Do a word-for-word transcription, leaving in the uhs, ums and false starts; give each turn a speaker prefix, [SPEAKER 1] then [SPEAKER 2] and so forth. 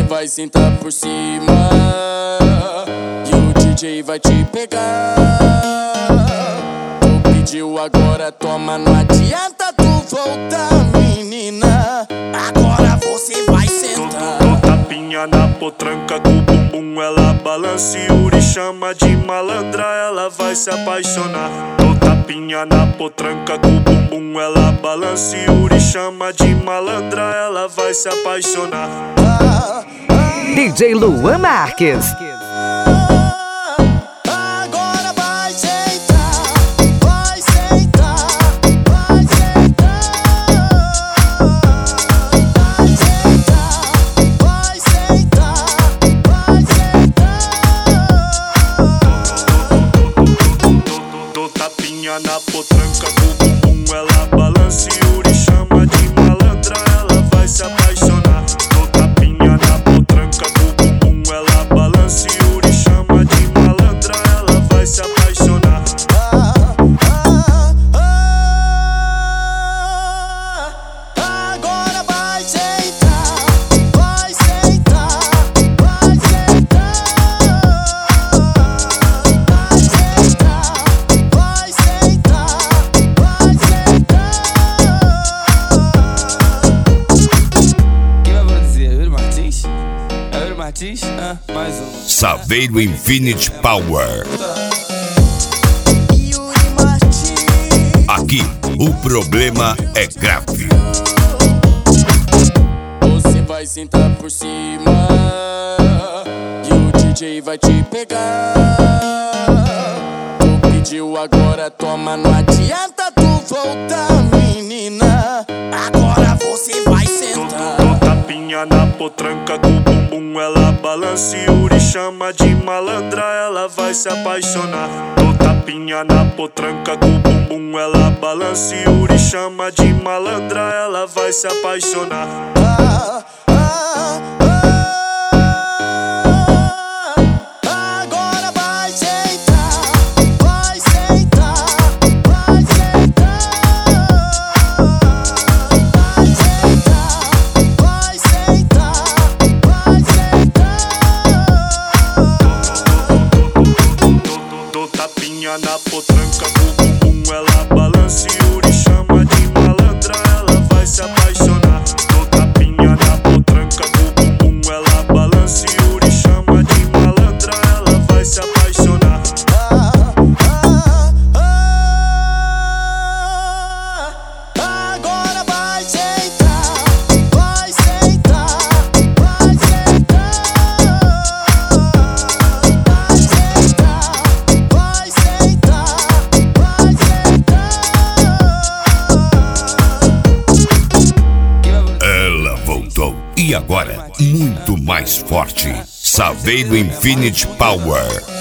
[SPEAKER 1] vai sentar por cima e o D J vai te pegar. Tu pediu, agora toma, não adianta tu voltar, menina. Agora você vai sentar.
[SPEAKER 2] Dou tapinha na potranca com o bumbum, ela balança e Yuri chama de malandra, ela vai se apaixonar. Dou tapinha na potranca com o bumbum, ela balança e Yuri chama de malandra, ela vai se apaixonar.
[SPEAKER 3] D J Luan Marques.
[SPEAKER 1] Agora vai sentar, vai sentar, vai sentar, vai sentar, vai sentar, vai sentar.
[SPEAKER 2] Dou tapinha na potranca com o bumbum, ela balança e Yuri chama de malandra, ela vai se apaixonar. Dou tapinha na potranca com o bumbum, ela balança e Yuri chama de malandra, ela vai se apaixonar.
[SPEAKER 1] Agora vai sentar, vai sentar, vai sentar, vai sentar, vai sentar, vai sentar. Quem vai produzir? É Yuri Martins? É Yuri Martins? Ah, mais um.
[SPEAKER 4] Saveiro Infinity Power.
[SPEAKER 1] Yuri Martins.
[SPEAKER 4] Aqui, o problema é grave.
[SPEAKER 1] Você vai sentar por cima e o D J vai te pegar. Tu pediu, agora toma, não adianta tu voltar, menina. Agora você vai sentar.
[SPEAKER 2] Dou tapinha na potranca com o bumbum, ela balança e Yuri chama de malandra, ela vai se apaixonar. Dou tapinha na potranca com o bumbum, ela balança e Yuri chama de malandra, ela vai se apaixonar.
[SPEAKER 1] Ah, ah, ah. Agora vai sentar, vai sentar, vai sentar, vai sentar, vai sentar, vai sentar.
[SPEAKER 2] Dou tapinha na potranca com o bumbum, ela balança e Yuri chama de malandra, ela vai se apaixonar. Dou tapinha na potranca com o bumbum, ela balança e Yuri chama de malandra, ela vai se apaixonar.
[SPEAKER 1] Agora vai sentar, vai sentar, vai sentar, vai sentar, vai sentar.
[SPEAKER 4] Ela voltou. E agora, muito mais forte. Saveiro Infinity Power.